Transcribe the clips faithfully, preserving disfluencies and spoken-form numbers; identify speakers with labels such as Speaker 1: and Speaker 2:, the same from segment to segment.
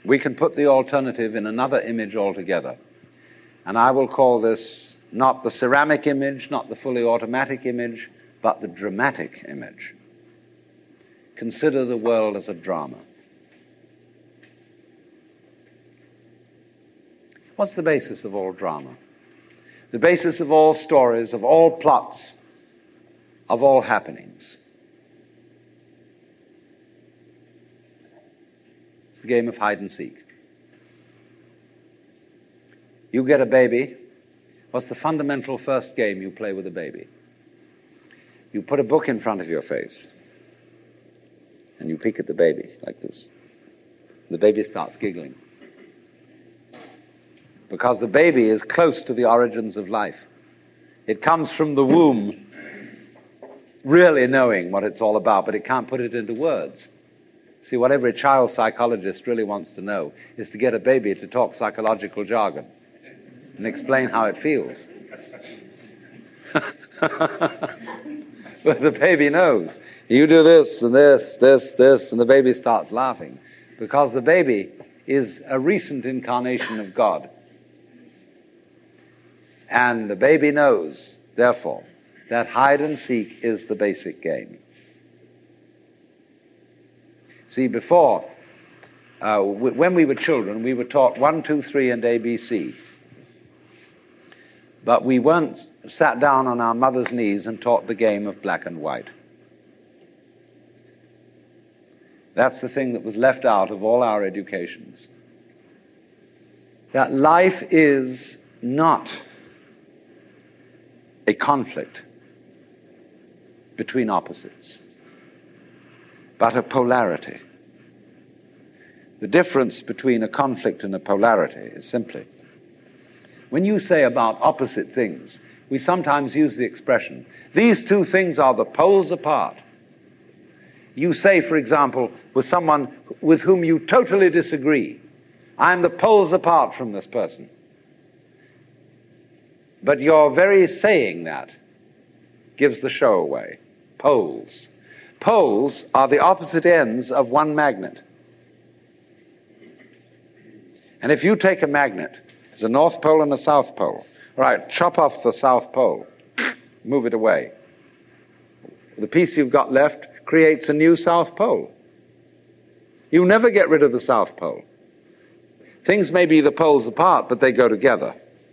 Speaker 1: We can put the alternative in another image altogether. And I will call this not the ceramic image, not the fully automatic image, but the dramatic image. Consider the world as a drama. What's the basis of all drama? The basis of all stories, of all plots, of all happenings. It's the game of hide and seek. You get a baby. What's the fundamental first game you play with a baby? You put a book in front of your face, and you peek at the baby like this. The baby starts giggling. Because the baby is close to the origins of life. It comes from the womb really knowing what it's all about, but it can't put it into words. See, what every child psychologist really wants to know is to get a baby to talk psychological jargon and explain how it feels. But the baby knows. You do this and this, this, this, and the baby starts laughing. Because the baby is a recent incarnation of God. And the baby knows, therefore, that hide and seek is the basic game. See, before, uh, w- when we were children, we were taught one, two, three, and A B C. But we weren't sat down on our mother's knees and taught the game of black and white. That's the thing that was left out of all our educations. That life is not a conflict between opposites, but a polarity. The difference between a conflict and a polarity is simply, when you say about opposite things, we sometimes use the expression, these two things are the poles apart. You say, for example, with someone with whom you totally disagree, I'm the poles apart from this person. But your very saying that gives the show away. Poles. Poles are the opposite ends of one magnet. And if you take a magnet, there's a north pole and a south pole. All right, chop off the south pole, move it away. The piece you've got left creates a new south pole. You never get rid of the south pole. Things may be the poles apart, but they go together.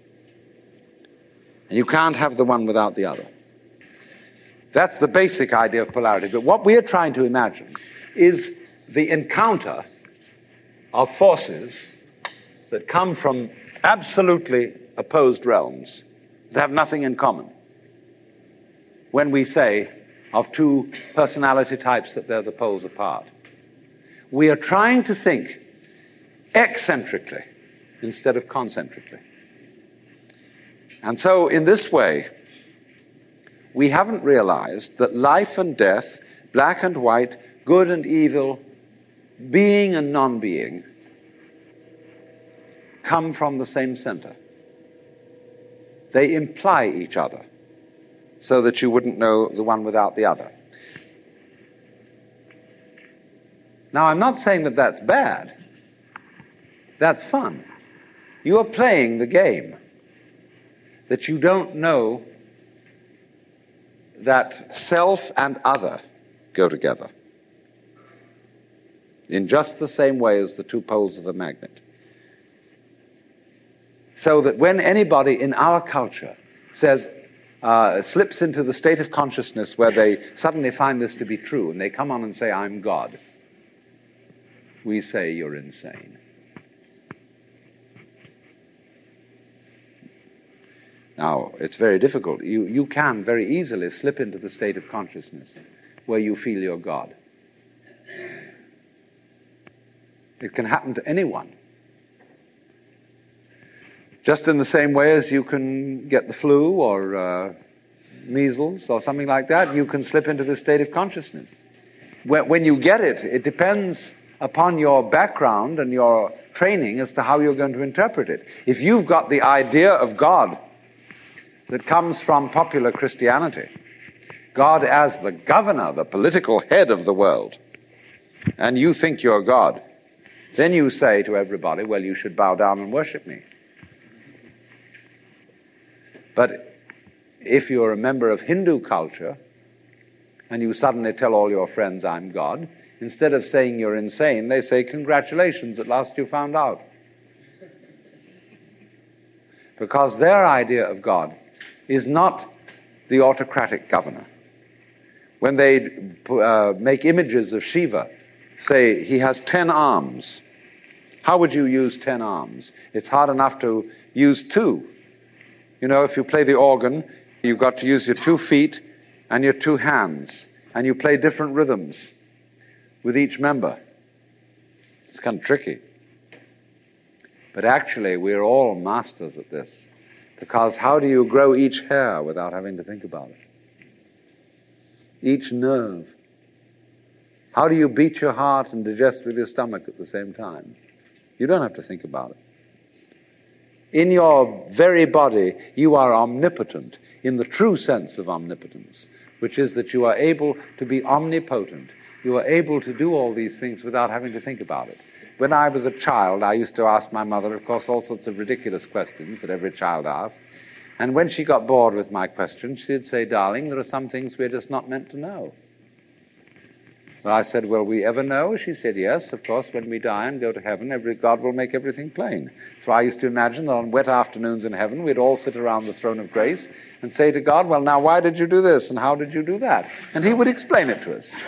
Speaker 1: And you can't have the one without the other. That's the basic idea of polarity. But what we are trying to imagine is the encounter of forces that come from absolutely opposed realms that have nothing in common. When we say of two personality types that they're the poles apart, we are trying to think eccentrically instead of concentrically. And so in this way, we haven't realized that life and death, black and white, good and evil, being and non-being, come from the same center. They imply each other so that you wouldn't know the one without the other. Now, I'm not saying that that's bad. That's fun. You are playing the game that you don't know that self and other go together in just the same way as the two poles of a magnet. So that when anybody in our culture says, uh, slips into the state of consciousness where they suddenly find this to be true, and they come on and say, I'm God, we say, you're insane. Now, it's very difficult. You, you can very easily slip into the state of consciousness where you feel you're God. It can happen to anyone. Just in the same way as you can get the flu or uh, measles or something like that, you can slip into the state of consciousness. When, when you get it, it depends upon your background and your training as to how you're going to interpret it. If you've got the idea of God that comes from popular Christianity, God as the governor, the political head of the world, and you think you're God, Then you say to everybody, well, you should bow down and worship me. But if you're a member of Hindu culture and you suddenly tell all your friends, I'm God, instead of saying you're insane, they say, congratulations, at last you found out. Because their idea of God is not the autocratic governor. When they uh, make images of Shiva, say he has ten arms. How would you use ten arms? It's hard enough to use two. You know, if you play the organ, you've got to use your two feet and your two hands, and you play different rhythms with each member. It's kind of tricky. But actually, we're all masters at this, because how do you grow each hair without having to think about it? Each nerve. How do you beat your heart and digest with your stomach at the same time? You don't have to think about it. In your very body, you are omnipotent in the true sense of omnipotence, which is that you are able to be omnipotent. You are able to do all these things without having to think about it. When I was a child, I used to ask my mother, of course, all sorts of ridiculous questions that every child asks. And when she got bored with my questions, she'd say, darling, there are some things we're just not meant to know. Well, I said, will we ever know? She said, yes, of course, when we die and go to heaven, every God will make everything plain. So I used to imagine that on wet afternoons in heaven, we'd all sit around the throne of grace and say to God, well, now, why did you do this? And how did you do that? And he would explain it to us.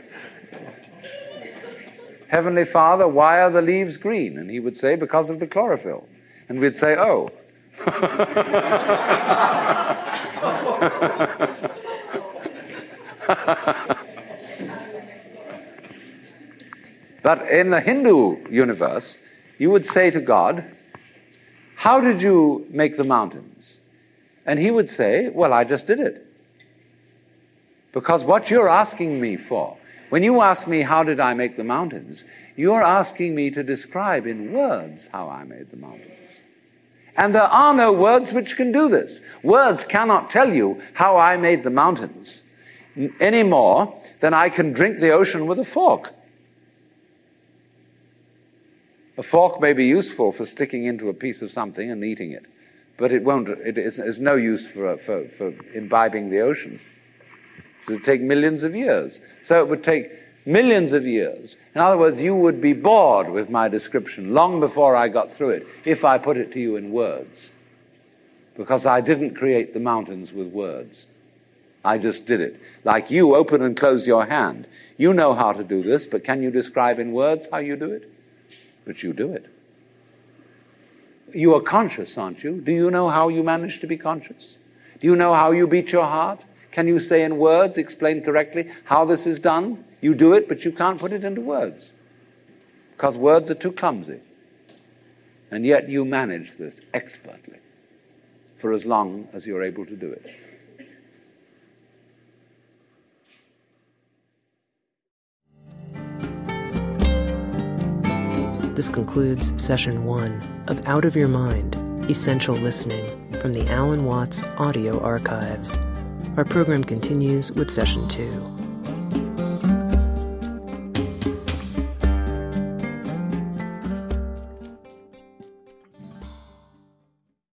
Speaker 1: Heavenly Father, why are the leaves green? And he would say, because of the chlorophyll. And we'd say, oh. But in the Hindu universe, you would say to God, how did you make the mountains? And he would say, well, I just did it. Because what you're asking me for, when you ask me how did I make the mountains, you're asking me to describe in words how I made the mountains. And there are no words which can do this. Words cannot tell you how I made the mountains any more than I can drink the ocean with a fork. A fork may be useful for sticking into a piece of something and eating it, but it won't. It is, is no use for, for, for imbibing the ocean. It would take millions of years. So it would take millions of years. In other words, you would be bored with my description long before I got through it if I put it to you in words. Because I didn't create the mountains with words. I just did it. Like you open and close your hand. You know how to do this, but can you describe in words how you do it? But you do it. You are conscious, aren't you? Do you know how you manage to be conscious? Do you know how you beat your heart? Can you say in words, explain correctly how this is done? You do it, but you can't put it into words. Because words are too clumsy. And yet you manage this expertly for as long as you're able to do it.
Speaker 2: This concludes session one of Out of Your Mind, Essential Listening from the Alan Watts Audio Archives. Our program continues with session two.